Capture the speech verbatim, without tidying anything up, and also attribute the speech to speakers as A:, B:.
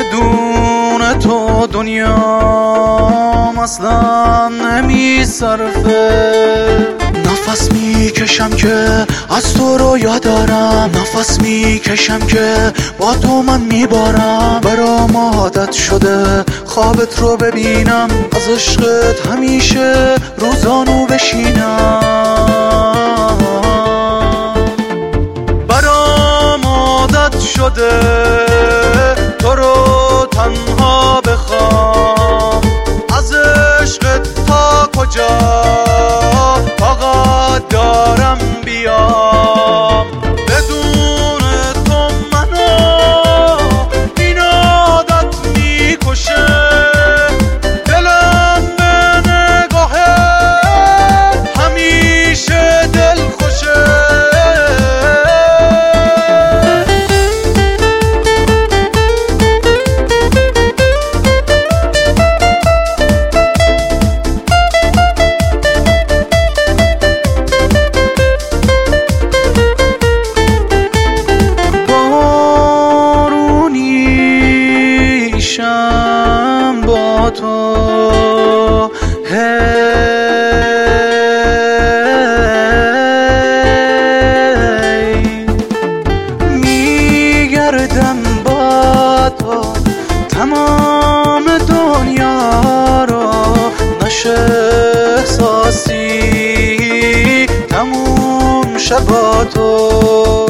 A: بدون تو دنیا اصلا نمیصرفه. نفس میکشم که از تو رو یاد دارم، نفس میکشم که با تو من میبارم. برام عادت شده خوابت رو ببینم، از عشقت همیشه روزانو بشینم. برام عادت شده تو رو تنها بخوام، از عشقت تا کجا فقط دارم بیام. بدون تو منو این عادت میکشه، دلم به نگاهه همیشه دل خوشه. با تو هی میگردم با تو تمام دنیا رو، نشه احساسی تموم شه با تو.